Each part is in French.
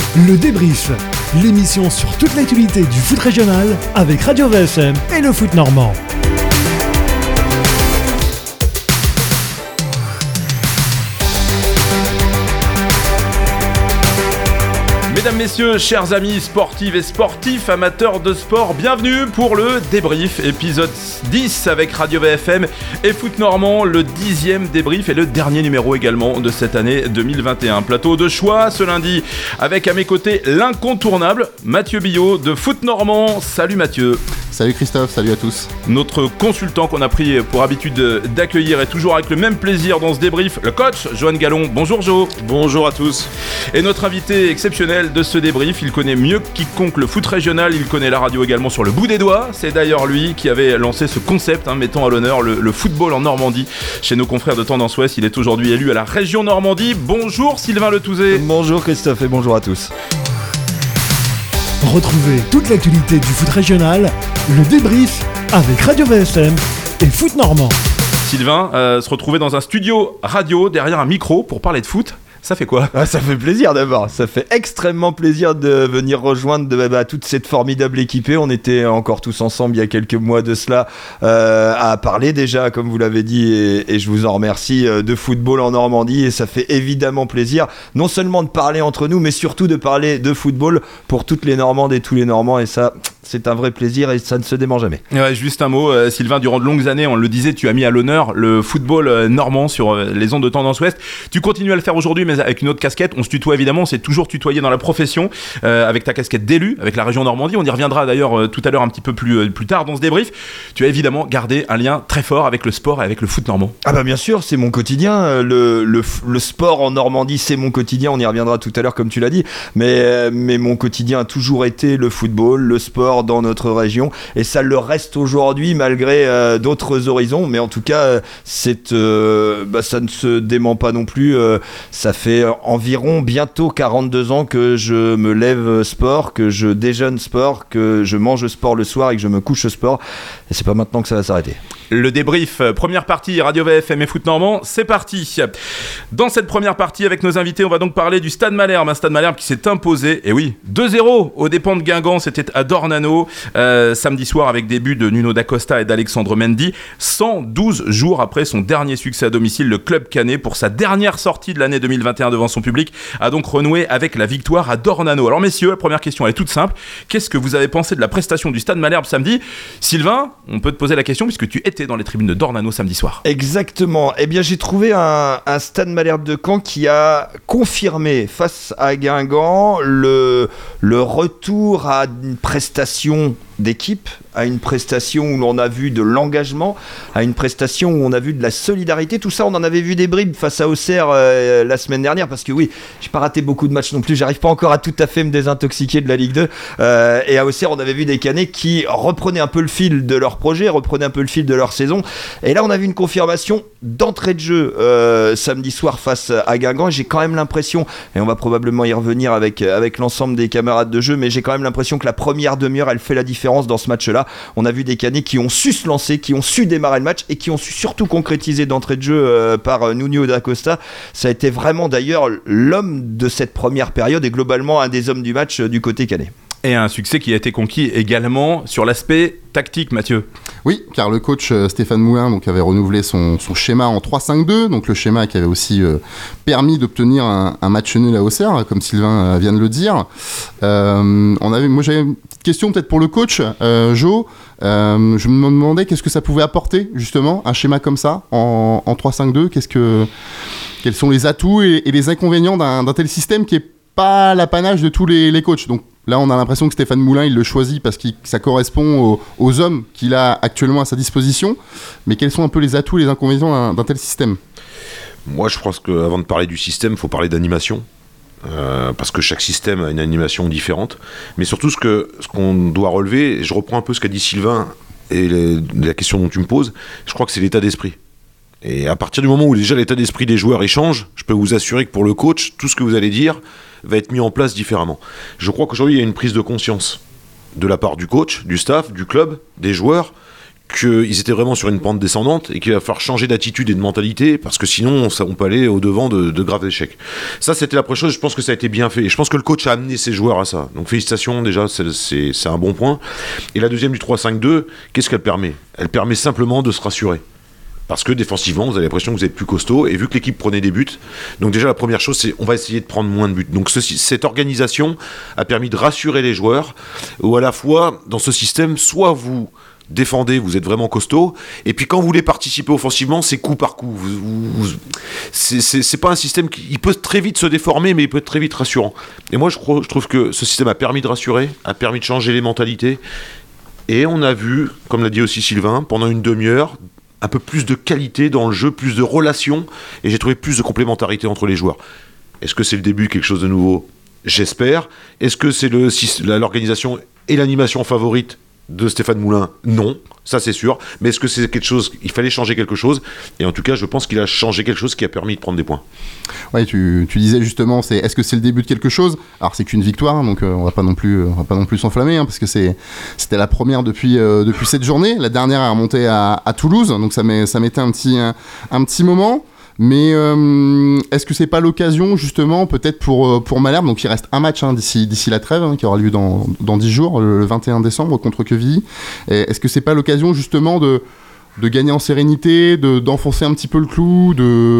Le débrief, l'émission sur toute l'actualité du foot régional avec Radio VSM et le foot normand. Mesdames, messieurs, chers amis sportives et sportifs, amateurs de sport, bienvenue pour le débrief, épisode 10 avec Radio VFM et Foot Normand, le 10e débrief et le dernier numéro également de cette année 2021. Plateau de choix ce lundi avec à mes côtés l'incontournable Mathieu Billot de Foot Normand. Salut Mathieu. Salut Christophe, salut à tous. Notre consultant qu'on a pris pour habitude d'accueillir est toujours avec le même plaisir dans ce débrief, le coach Johan Gallon. Bonjour Jo. Bonjour à tous. Et notre invité exceptionnel de ce débrief, il connaît mieux que quiconque le foot régional, il connaît la radio également sur le bout des doigts. C'est d'ailleurs lui qui avait lancé ce concept, mettant à l'honneur le football en Normandie chez nos confrères de Tendance Ouest. Il est aujourd'hui élu à la région Normandie. Bonjour Sylvain Letouzé. Bonjour Christophe et bonjour à tous. Retrouvez toute l'actualité du foot régional, le débrief avec Radio VSM et Foot Normand. Sylvain, se retrouver dans un studio radio derrière un micro pour parler de foot, ça fait quoi ? Ça fait plaisir d'abord, ça fait extrêmement plaisir de venir rejoindre toute cette formidable équipée. On était encore tous ensemble il y a quelques mois de cela à parler déjà, comme vous l'avez dit, et je vous en remercie, de football en Normandie. Et ça fait évidemment plaisir, non seulement de parler entre nous, mais surtout de parler de football pour toutes les Normandes et tous les Normands. Et ça, c'est un vrai plaisir et ça ne se dément jamais. Ouais, juste un mot, Sylvain, durant de longues années, on le disait, tu as mis à l'honneur le football normand sur les ondes de Tendance Ouest. Tu continues à le faire aujourd'hui, mais avec une autre casquette. On se tutoie évidemment, on s'est toujours tutoyé dans la profession, avec ta casquette d'élu, avec la région Normandie. On y reviendra d'ailleurs tout à l'heure un petit peu plus tard dans ce débrief. Tu as évidemment gardé un lien très fort avec le sport et avec le foot normand. Ah bah bien sûr, c'est mon quotidien. Le sport en Normandie, c'est mon quotidien. On y reviendra tout à l'heure comme tu l'as dit. Mais mon quotidien a toujours été le football, le sport dans notre région. Et ça le reste aujourd'hui malgré d'autres horizons. Mais en tout cas, ça ne se dément pas non plus. Ça fait environ bientôt 42 ans que je me lève sport, que je déjeune sport, que je mange sport le soir et que je me couche sport. Et c'est pas maintenant que ça va s'arrêter. Le débrief, première partie, Radio VFM et Foot Normand, c'est parti. Dans cette première partie, avec nos invités, on va donc parler du Stade Malherbe. Un Stade Malherbe qui s'est imposé, et oui, 2-0 aux dépens de Guingamp. C'était à Dornano, samedi soir, avec des buts de Nuno D'Acosta et d'Alexandre Mendy. 112 jours après son dernier succès à domicile, le club canet, pour sa dernière sortie de l'année 2021 devant son public, a donc renoué avec la victoire à Dornano. Alors messieurs, la première question, elle est toute simple. Qu'est-ce que vous avez pensé de la prestation du Stade Malherbe samedi ? Sylvain, on peut te poser la question puisque tu étais dans les tribunes de Dornano samedi soir. Exactement. Eh bien, j'ai trouvé un Stade Malherbe de Caen qui a confirmé face à Guingamp le retour à une prestation d'équipe, à une prestation où l'on a vu de l'engagement, à une prestation où on a vu de la solidarité. Tout ça, on en avait vu des bribes face à Auxerre la semaine dernière, parce que oui, j'ai pas raté beaucoup de matchs non plus, j'arrive pas encore à tout à fait me désintoxiquer de la Ligue 2, et à Auxerre, on avait vu des Canets qui reprenaient un peu le fil de leur projet, reprenaient un peu le fil de leur saison, et là on a vu une confirmation d'entrée de jeu samedi soir face à Guingamp. J'ai quand même l'impression, et on va probablement y revenir avec l'ensemble des camarades de jeu, mais j'ai quand même l'impression que la première demi-heure, elle fait la différence dans ce match-là. On a vu des Canets qui ont su se lancer, qui ont su démarrer le match et qui ont su surtout concrétiser d'entrée de jeu par Nuno D'Acosta. Ça a été vraiment d'ailleurs l'homme de cette première période et globalement un des hommes du match du côté canet. Et un succès qui a été conquis également sur l'aspect tactique, Mathieu. Oui, car le coach Stéphane Moulin avait renouvelé son schéma en 3-5-2, donc le schéma qui avait aussi permis d'obtenir un match nul à Auxerre, comme Sylvain vient de le dire. Moi j'avais une petite question peut-être pour le coach, Jo. Je me demandais qu'est-ce que ça pouvait apporter justement, un schéma comme ça, en 3-5-2. Quels sont les atouts et les inconvénients d'un tel système qui n'est pas l'apanage de tous les coachs. Donc là, on a l'impression que Stéphane Moulin, il le choisit parce que ça correspond aux hommes qu'il a actuellement à sa disposition. Mais quels sont un peu les atouts et les inconvénients d'un tel système ? Moi, je pense qu'avant de parler du système, il faut parler d'animation. Parce que chaque système a une animation différente. Mais surtout, ce qu'on doit relever, et je reprends un peu ce qu'a dit Sylvain et la question dont tu me poses, je crois que c'est l'état d'esprit. Et à partir du moment où déjà l'état d'esprit des joueurs change, je peux vous assurer que pour le coach, tout ce que vous allez dire va être mis en place différemment. Je crois qu'aujourd'hui, il y a une prise de conscience de la part du coach, du staff, du club, des joueurs, qu'ils étaient vraiment sur une pente descendante et qu'il va falloir changer d'attitude et de mentalité parce que sinon on peut aller au-devant de graves échecs. Ça, c'était la première chose. Je pense que ça a été bien fait et je pense que le coach a amené ses joueurs à ça. Donc félicitations, déjà, c'est un bon point. Et la deuxième du 3-5-2, qu'est-ce qu'elle permet ? Elle permet simplement de se rassurer. Parce que défensivement, vous avez l'impression que vous êtes plus costaud. Et vu que l'équipe prenait des buts, donc déjà la première chose, c'est on va essayer de prendre moins de buts. Donc cette organisation a permis de rassurer les joueurs. Ou à la fois, dans ce système, soit vous défendez, vous êtes vraiment costaud. Et puis quand vous voulez participer offensivement, c'est coup par coup. C'est pas un système il peut très vite se déformer, mais il peut être très vite rassurant. Et moi, je trouve que ce système a permis de rassurer, a permis de changer les mentalités. Et on a vu, comme l'a dit aussi Sylvain, pendant une demi-heure, un peu plus de qualité dans le jeu, plus de relations, et j'ai trouvé plus de complémentarité entre les joueurs. Est-ce que c'est le début de quelque chose de nouveau ? J'espère. Est-ce que c'est l'organisation et l'animation favorite de Stéphane Moulin ? Non, ça c'est sûr. Mais est-ce que c'est quelque chose, il fallait changer quelque chose ? Et en tout cas, je pense qu'il a changé quelque chose qui a permis de prendre des points. Ouais, tu disais justement, est-ce que c'est le début de quelque chose ? Alors c'est qu'une victoire, hein, donc on va pas non plus s'enflammer, hein, parce que c'était la première depuis cette journée. La dernière est remontée à Toulouse, donc ça mettait un petit moment. Mais est-ce que c'est pas l'occasion justement peut-être pour Malherbe, donc il reste un match d'ici la trêve qui aura lieu dans 10 jours, le 21 décembre contre Quevilly. Est-ce que c'est pas l'occasion justement de gagner en sérénité, d'enfoncer un petit peu le clou,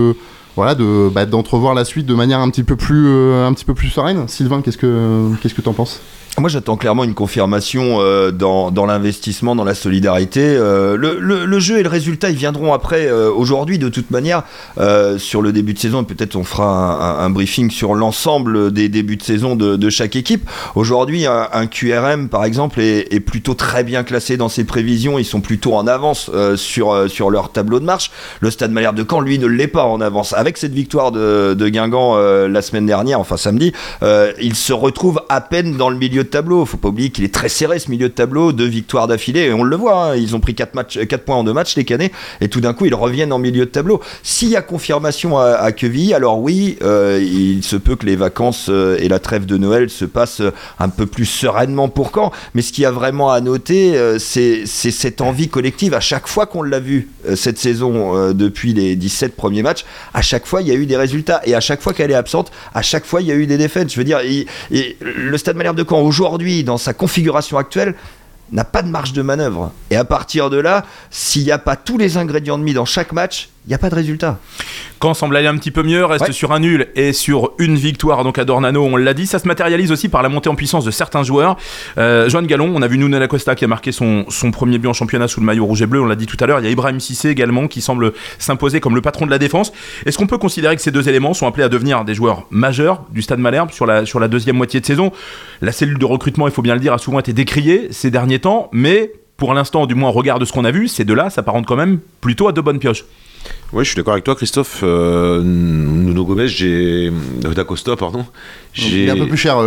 d'entrevoir la suite de manière un petit peu plus sereine ? Sylvain, qu'est-ce que t'en penses ? Moi, j'attends clairement une confirmation dans l'investissement, dans la solidarité. Le jeu et le résultat, ils viendront après. Aujourd'hui, de toute manière, sur le début de saison, peut-être on fera un briefing sur l'ensemble des débuts de saison de chaque équipe. Aujourd'hui, un QRM, par exemple, est plutôt très bien classé dans ses prévisions. Ils sont plutôt en avance sur leur tableau de marche. Le Stade Malherbe de Caen, lui, ne l'est pas en avance. Avec cette victoire de Guingamp la semaine dernière, enfin samedi, il se retrouve à peine dans le milieu de tableau. Faut pas oublier qu'il est très serré ce milieu de tableau, 2 victoires d'affilée et on le voit, ils ont pris 4 points en 2 matchs les Canets et tout d'un coup ils reviennent en milieu de tableau. S'il y a confirmation à Quevilly, alors oui, il se peut que les vacances et la trêve de Noël se passent un peu plus sereinement pour Caen, mais ce qu'il y a vraiment à noter, c'est cette envie collective. À chaque fois qu'on l'a vu cette saison, depuis les 17 premiers matchs, à chaque fois il y a eu des résultats et à chaque fois qu'elle est absente, à chaque fois il y a eu des défaites. Je veux dire, le Stade Malherbe de Caen aujourd'hui, dans sa configuration actuelle, n'a pas de marge de manœuvre. Et à partir de là, s'il n'y a pas tous les ingrédients de mis dans chaque match, il n'y a pas de résultat. Caen semble aller un petit peu mieux, reste sur un nul et sur une victoire donc à Dornano, on l'a dit. Ça se matérialise aussi par la montée en puissance de certains joueurs. Joan Gallon, on a vu Nuno Lacosta qui a marqué son premier but en championnat sous le maillot rouge et bleu, on l'a dit tout à l'heure. Il y a Ibrahim Cissé également qui semble s'imposer comme le patron de la défense. Est-ce qu'on peut considérer que ces deux éléments sont appelés à devenir des joueurs majeurs du Stade Malherbe sur la deuxième moitié de saison ? La cellule de recrutement, il faut bien le dire, a souvent été décriée ces derniers temps, mais pour l'instant, du moins au regard de ce qu'on a vu, ces deux-là s'apparentent quand même plutôt à de bonnes pioches. Oui, je suis d'accord avec toi, Christophe. Nuno Gomes, D'Acosta, pardon. Il est un peu plus cher.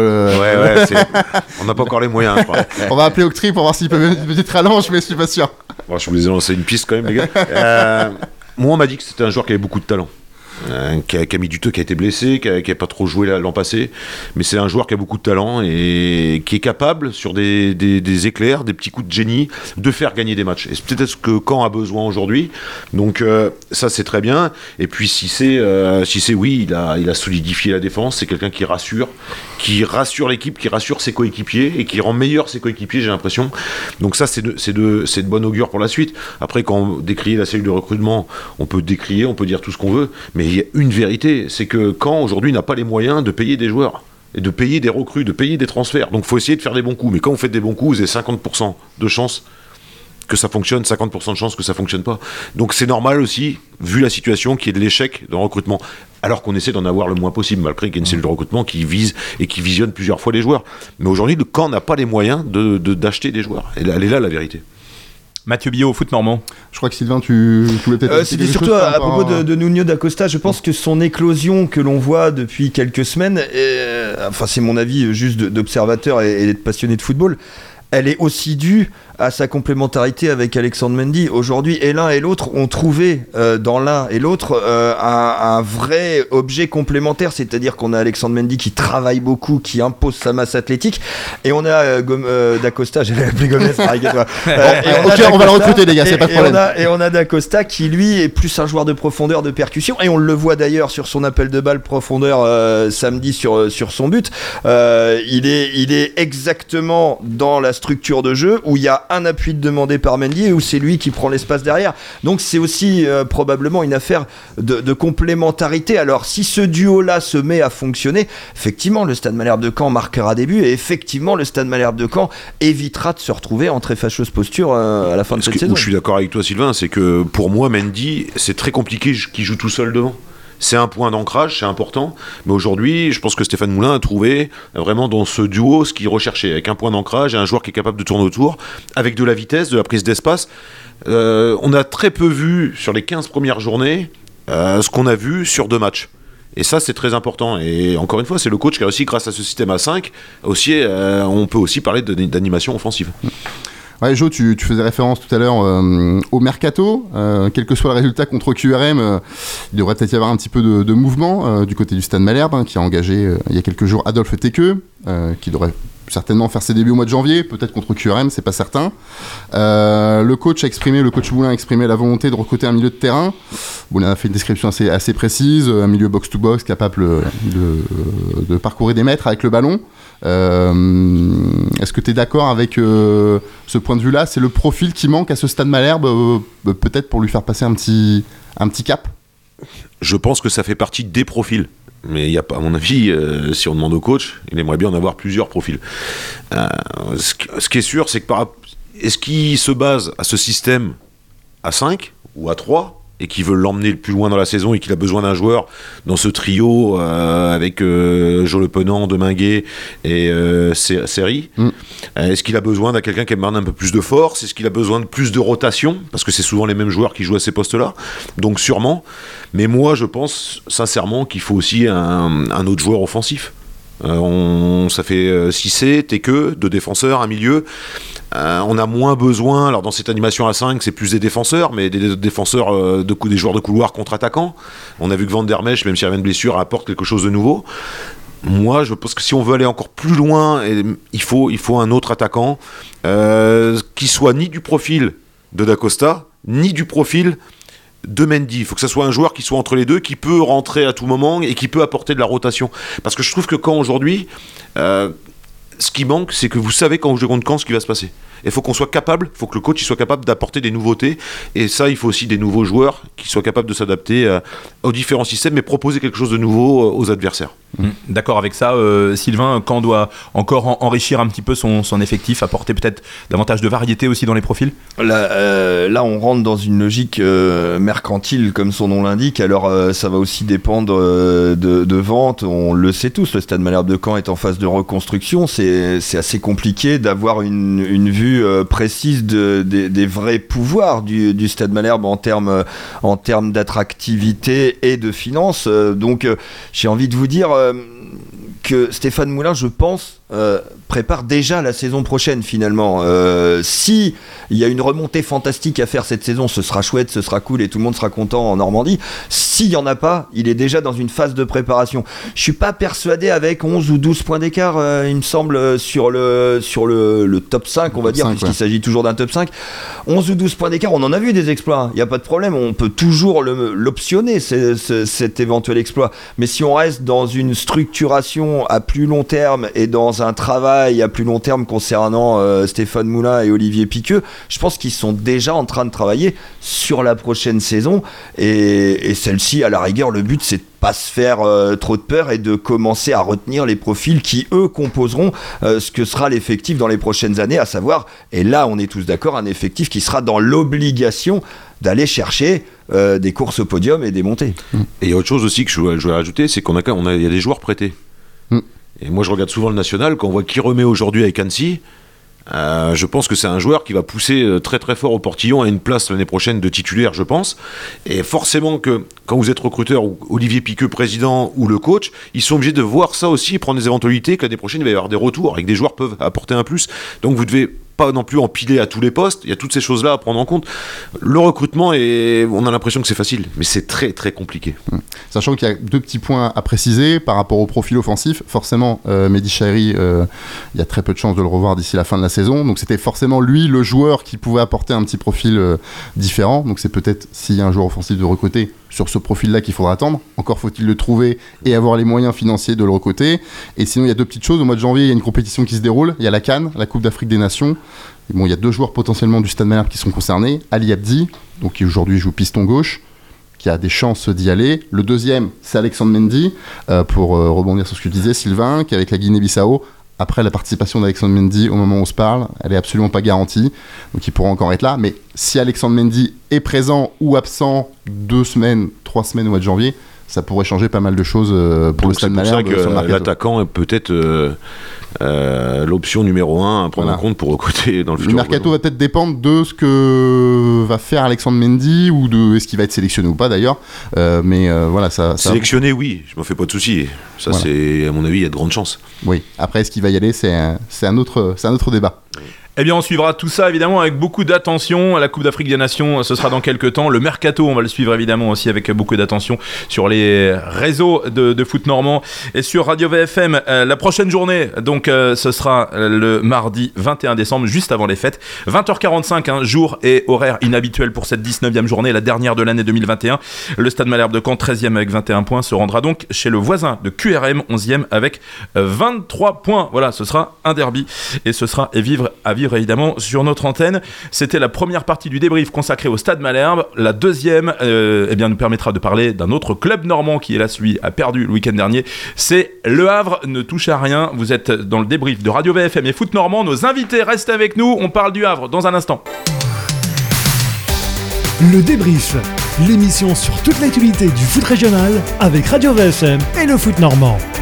On n'a pas encore les moyens, je crois. On va appeler Octree pour voir s'il peut mettre une petite rallonge, mais je suis pas sûr. Bon, je vous ai lancé une piste quand même, les gars. Moi, on m'a dit que c'était un joueur qui avait beaucoup de talent. Qui a mis du temps, qui a été blessé, qui a pas trop joué l'an passé, mais c'est un joueur qui a beaucoup de talent et qui est capable sur des éclairs, des petits coups de génie, de faire gagner des matchs. Et c'est peut-être ce que Caen a besoin aujourd'hui. Donc ça c'est très bien. Et puis Cissé, oui, il a solidifié la défense. C'est quelqu'un qui rassure l'équipe, qui rassure ses coéquipiers et qui rend meilleur ses coéquipiers, j'ai l'impression. Donc ça c'est de bon augure pour la suite. Après, quand on décrie la cellule de recrutement, on peut décrier, on peut dire tout ce qu'on veut, mais il y a une vérité, c'est que Caen aujourd'hui n'a pas les moyens de payer des joueurs et de payer des recrues, de payer des transferts. Donc il faut essayer de faire des bons coups. Mais quand vous faites des bons coups, vous avez 50% de chance que ça fonctionne, 50% de chance que ça fonctionne pas. Donc c'est normal aussi, vu la situation, qu'il y ait de l'échec dans le recrutement. Alors qu'on essaie d'en avoir le moins possible, malgré qu'il y ait une cellule de recrutement qui vise et qui visionne plusieurs fois les joueurs. Mais aujourd'hui, le Caen n'a pas les moyens d'acheter des joueurs. Et elle est là la vérité. Mathieu Billot au foot normand. Je crois que Sylvain, tu voulais peut-être... C'était surtout à propos de Nuno D'Acosta. Je pense que son éclosion que l'on voit depuis quelques semaines, enfin c'est mon avis juste d'observateur et d'être passionné de football, elle est aussi due à sa complémentarité avec Alexandre Mendy. Aujourd'hui, et l'un et l'autre ont trouvé dans l'un et l'autre un vrai objet complémentaire, c'est-à-dire qu'on a Alexandre Mendy qui travaille beaucoup, qui impose sa masse athlétique, et on a Dacosta, j'allais l'appeler Gomez, on va le recruter les gars, c'est pas de problème. Et on a Dacosta qui lui est plus un joueur de profondeur, de percussion, et on le voit d'ailleurs sur son appel de balle profondeur samedi sur son but. Il est exactement dans la structure de jeu où il y a un appui demandé par Mendy et où c'est lui qui prend l'espace derrière. Donc c'est aussi probablement une affaire de complémentarité. Alors si ce duo-là se met à fonctionner, effectivement le Stade Malherbe de Caen marquera des buts et effectivement le Stade Malherbe de Caen évitera de se retrouver en très fâcheuse posture à la fin de cette saison. Où je suis d'accord avec toi Sylvain, c'est que pour moi Mendy, c'est très compliqué qu'il joue tout seul devant. C'est un point d'ancrage, c'est important, mais aujourd'hui, je pense que Stéphane Moulin a trouvé vraiment dans ce duo ce qu'il recherchait, avec un point d'ancrage et un joueur qui est capable de tourner autour, avec de la vitesse, de la prise d'espace. On a très peu vu sur les 15 premières journées ce qu'on a vu sur 2 matchs. Et ça, c'est très important. Et encore une fois, c'est le coach qui a réussi, grâce à ce système à 5, aussi, on peut aussi parler d'animation offensive. Ouais, Jo, tu faisais référence tout à l'heure au mercato. Quel que soit le résultat contre QRM, il devrait peut-être y avoir un petit peu de mouvement du côté du Stade Malherbe, qui a engagé il y a quelques jours Adolphe Tekeu, qui devrait certainement faire ses débuts au mois de janvier, peut-être contre QRM, c'est pas certain. Le coach Moulin a exprimé la volonté de recruter un milieu de terrain. Moulin a fait une description assez précise, un milieu box-to-box capable de parcourir des mètres avec le ballon. Est-ce que tu es d'accord avec ce point de vue-là? C'est le profil qui manque à ce Stade Malherbe, peut-être pour lui faire passer un petit cap? Je pense que ça fait partie des profils. Mais il y a pas, à mon avis, si on demande au coach, il aimerait bien en avoir plusieurs profils. Ce qui est sûr, c'est que est-ce qu'il se base à ce système à 5 ou à 3 et qu'il veut l'emmener le plus loin dans la saison et qu'il a besoin d'un joueur dans ce trio avec Jo Le Penant, Deminguet et Seri. Est-ce qu'il a besoin d'un quelqu'un qui amène un peu plus de force? Est-ce qu'il a besoin de plus de rotation? Parce que c'est souvent les mêmes joueurs qui jouent à ces postes-là. Donc sûrement. Mais moi, je pense sincèrement qu'il faut aussi un autre joueur offensif. Ça fait Cissé, Tekeu, 2 défenseurs, un milieu. On a moins besoin, alors dans cette animation à 5, c'est plus des défenseurs, mais des défenseurs, des joueurs de couloir contre-attaquants. On a vu que Van der Mesch, même s'il revient de blessure, apporte quelque chose de nouveau. Moi, je pense que si on veut aller encore plus loin, il faut un autre attaquant qui soit ni du profil de Dacosta, ni du profil de Mendy. Il faut que ça soit un joueur qui soit entre les deux, qui peut rentrer à tout moment et qui peut apporter de la rotation. Parce que je trouve que quand aujourd'hui, ce qui manque, c'est que vous savez quand vous jouez contre Caen ce qui va se passer. Il faut qu'on soit capable, il faut que le coach il soit capable d'apporter des nouveautés. Et ça, il faut aussi des nouveaux joueurs qui soient capables de s'adapter aux différents systèmes, mais proposer quelque chose de nouveau aux adversaires. D'accord avec ça, Sylvain, Caen doit encore enrichir un petit peu son effectif, apporter peut-être davantage de variété aussi dans les profils. Là, on rentre dans une logique mercantile, comme son nom l'indique. Alors, ça va aussi dépendre de vente. On le sait tous, le Stade Malherbe de Caen est en phase de reconstruction. C'est assez compliqué d'avoir une vue précise des vrais pouvoirs du Stade Malherbe en termes d'attractivité et de finances. Donc, j'ai envie de vous dire que Stéphane Moulin, je pense, prépare déjà la saison prochaine finalement. Si il y a une remontée fantastique à faire cette saison, ce sera chouette, ce sera cool et tout le monde sera content en Normandie. S'il n'y en a pas, il est déjà dans une phase de préparation. Je suis pas persuadé avec 11 ou 12 points d'écart, il me semble, sur le top 5, on va dire, puisqu'il s'agit toujours d'un top 5. 11 ou 12 points d'écart, on en a vu des exploits, il n'y a pas de problème, on peut toujours l'optionner, cet éventuel exploit. Mais si on reste dans une structuration à plus long terme et dans un travail à plus long terme concernant Stéphane Moulin et Olivier Piqueux, je pense qu'ils sont déjà en train de travailler sur la prochaine saison et celle-ci, à la rigueur, le but c'est de pas se faire trop de peur et de commencer à retenir les profils qui eux composeront ce que sera l'effectif dans les prochaines années, à savoir, et là on est tous d'accord, un effectif qui sera dans l'obligation d'aller chercher des courses au podium et des montées. Et il y a autre chose aussi que je voulais rajouter, c'est il y a des joueurs prêtés. Et moi je regarde souvent le national, quand on voit qui remet aujourd'hui avec Annecy, je pense que c'est un joueur qui va pousser très très fort au portillon à une place l'année prochaine de titulaire, je pense. Et forcément que quand vous êtes recruteur, ou Olivier Piqueux président ou le coach, ils sont obligés de voir ça aussi et prendre des éventualités que l'année prochaine il va y avoir des retours et que des joueurs peuvent apporter un plus. Donc vous devez pas non plus empiler à tous les postes. Il y a toutes ces choses-là à prendre en compte. Le recrutement, on a l'impression que c'est facile, mais c'est très très compliqué. Sachant qu'il y a 2 petits points à préciser par rapport au profil offensif. Forcément, Mehdi Chahiri, il y a très peu de chances de le revoir d'ici la fin de la saison. Donc c'était forcément lui le joueur qui pouvait apporter un petit profil différent. Donc c'est peut-être, s'il y a un joueur offensif de recruter, sur ce profil-là qu'il faudra attendre. Encore faut-il le trouver et avoir les moyens financiers de le recruter. Et sinon, il y a 2 petites choses. Au mois de janvier, il y a une compétition qui se déroule. Il y a la CAN, la Coupe d'Afrique des Nations. Et bon, il y a 2 joueurs potentiellement du Stade Malherbe qui sont concernés. Ali Abdi, donc qui aujourd'hui joue piston gauche, qui a des chances d'y aller. Le deuxième, c'est Alexandre Mendy, pour rebondir sur ce que tu disais, Sylvain, qui est avec la Guinée-Bissau. Après, la participation d'Alexandre Mendy, au moment où on se parle, elle est absolument pas garantie. Donc il pourra encore être là. Mais si Alexandre Mendy est présent ou absent 2 semaines, 3 semaines au mois de janvier, ça pourrait changer pas mal de choses pour le Stade Malherbe. C'est pour ça que l'attaquant est peut-être l'option numéro 1 à prendre en compte pour recruter dans le futur. Le mercato va peut-être dépendre de ce que va faire Alexandre Mendy ou de est-ce qu'il va être sélectionné ou pas d'ailleurs. Mais voilà, ça. Sélectionné, oui, je m'en fais pas de soucis. Ça, voilà. C'est à mon avis, il y a de grandes chances. Oui. Après, est-ce qu'il va y aller, c'est un autre débat. Eh bien, on suivra tout ça évidemment avec beaucoup d'attention. La Coupe d'Afrique des Nations, ce sera dans quelques temps. Le mercato, on va le suivre évidemment aussi avec beaucoup d'attention sur les réseaux de foot normand et sur Radio VFM. La prochaine journée, donc, ce sera le mardi 21 décembre, juste avant les fêtes. 20h45, jour et horaire inhabituel pour cette 19e journée, la dernière de l'année 2021. Le Stade Malherbe de Caen, 13e avec 21 points, se rendra donc chez le voisin de QRM, 11e avec 23 points. Voilà, ce sera un derby et ce sera à vivre évidemment sur notre antenne. C'était la première partie du débrief consacrée au Stade Malherbe. La deuxième nous permettra de parler d'un autre club normand qui, hélas, lui, a perdu le week-end dernier. C'est Le Havre, ne touche à rien. Vous êtes dans le débrief de Radio VFM et Foot Normand. Nos invités restent avec nous. On parle du Havre dans un instant. Le débrief, l'émission sur toute l'actualité du foot régional avec Radio VFM et le Foot Normand.